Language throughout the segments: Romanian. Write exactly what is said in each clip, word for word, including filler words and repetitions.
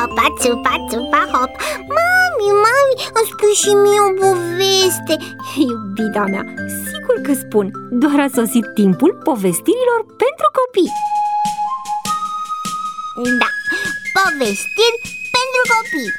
țupa, țupa, țupa, hop. Mami, mami, îmi spui și mie o poveste. Iubita mea, sigur că spun. Doar a sosit timpul povestirilor pentru copii. Da, povestiri pentru copii.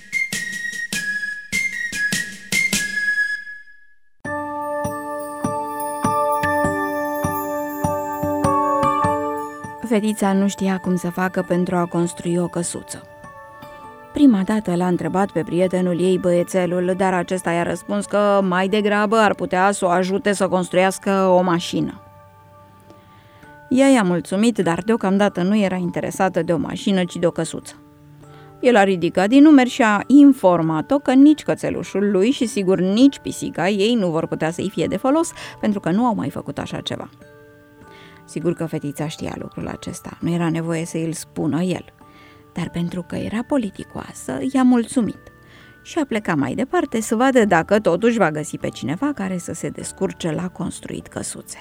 Fetița nu știa cum să facă pentru a construi o căsuță. Prima dată l-a întrebat pe prietenul ei, băiețelul, dar acesta i-a răspuns că mai degrabă ar putea să o ajute să construiască o mașină. Ea i-a mulțumit, dar deocamdată nu era interesată de o mașină, ci de o căsuță. El a ridicat din numeri și a informat-o că nici cățelușul lui și sigur nici pisica ei nu vor putea să-i fie de folos, pentru că nu au mai făcut așa ceva. Sigur că fetița știa lucrul acesta, nu era nevoie să îl spună el, dar pentru că era politicoasă, i-a mulțumit și a plecat mai departe să vadă dacă totuși va găsi pe cineva care să se descurce la construit căsuțe.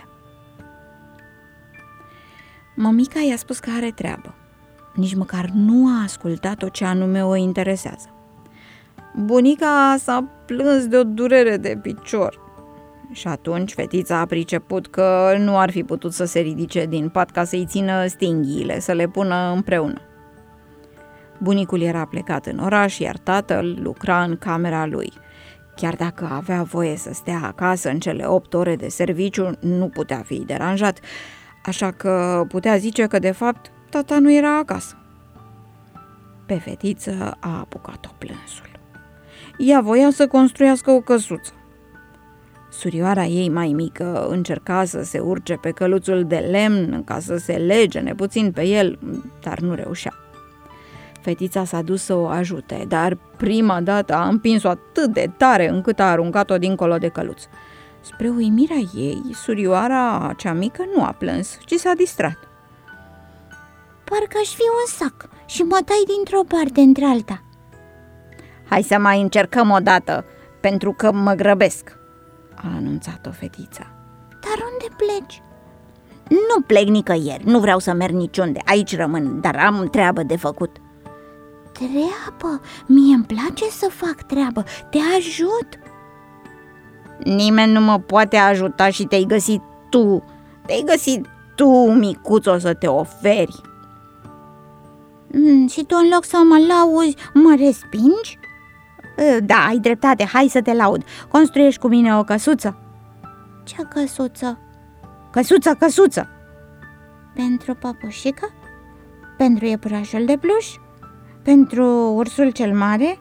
Mămica i-a spus că are treabă. Nici măcar nu a ascultat-o ce anume o interesează. Bunica s-a plâns de o durere de picior. Și atunci fetița a priceput că nu ar fi putut să se ridice din pat ca să-i țină stinghiile, să le pună împreună. Bunicul era plecat în oraș, iar tatăl lucra în camera lui. Chiar dacă avea voie să stea acasă în cele opt ore de serviciu, nu putea fi deranjat, așa că putea zice că de fapt tata nu era acasă. Pe fetiță a apucat-o plânsul. Ea voia să construiască o căsuță. Surioara ei mai mică încerca să se urce pe căluțul de lemn ca să se legene puțin pe el, dar nu reușea. Fetița s-a dus să o ajute, dar prima dată a împins-o atât de tare încât a aruncat-o dincolo de căluț. Spre uimirea ei, surioara cea mică nu a plâns, ci s-a distrat. Parcă aș fi un sac și mă tai dintr-o parte într-alta. Hai să mai încercăm o dată, pentru că mă grăbesc, a anunțat-o fetița. Dar unde pleci? Nu plec nicăieri, nu vreau să merg niciunde, aici rămân, dar am treabă de făcut. Treabă? Mie îmi place să fac treabă, te ajut. Nimeni nu mă poate ajuta și te-ai găsit tu, te-ai găsit tu, micuțo, să te oferi. Mm, și tu în loc să mă lauzi, mă respingi? Da, ai dreptate, hai să te laud. Construiești cu mine o căsuță? Ce căsuță? Căsuță, căsuță. Pentru păpușică? Pentru iepurașul de pluș? Pentru ursul cel mare?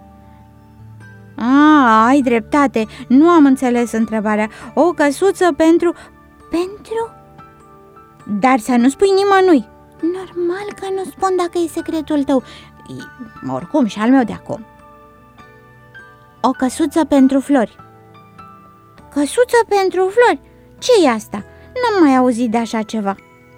A, ai dreptate, nu am înțeles întrebarea. O căsuță pentru... Pentru? Dar să nu spui nimănui. Normal că nu spun dacă e secretul tău. Oricum, și al meu de acum. O căsuță pentru flori. Căsuță pentru flori? Ce e asta? N-am mai auzit de așa ceva.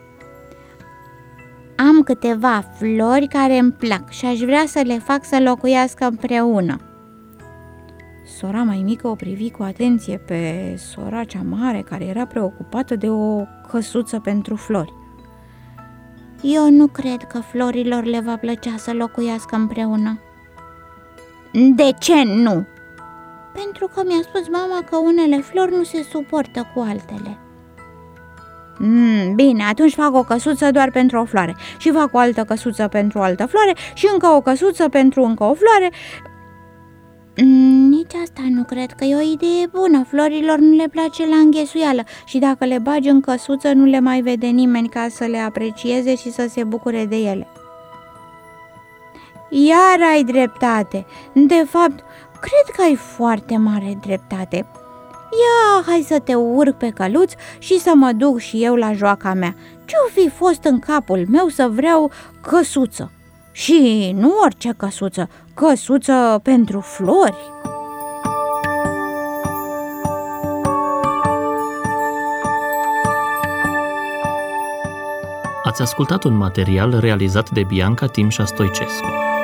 Am câteva flori care îmi plac și aș vrea să le fac să locuiască împreună. Sora mai mică o privi cu atenție pe sora cea mare, care era preocupată de o căsuță pentru flori. Eu nu cred că florilor le va plăcea să locuiască împreună. De ce nu? Pentru că mi-a spus mama că unele flori nu se suportă cu altele. Mm, bine, atunci fac o căsuță doar pentru o floare și fac o altă căsuță pentru o altă floare și încă o căsuță pentru încă o floare. Mm, nici asta nu cred că e o idee bună. Florilor nu le place la înghesuială și dacă le bagi în căsuță nu le mai vede nimeni ca să le aprecieze și să se bucure de ele. Iar ai dreptate. De fapt, cred că ai foarte mare dreptate. Ia, hai să te urc pe căluț și să mă duc și eu la joaca mea. Ce-o fi fost în capul meu să vreau căsuță? Și nu orice căsuță, căsuță pentru flori. Ați ascultat un material realizat de Bianca Timșa Stoicescu.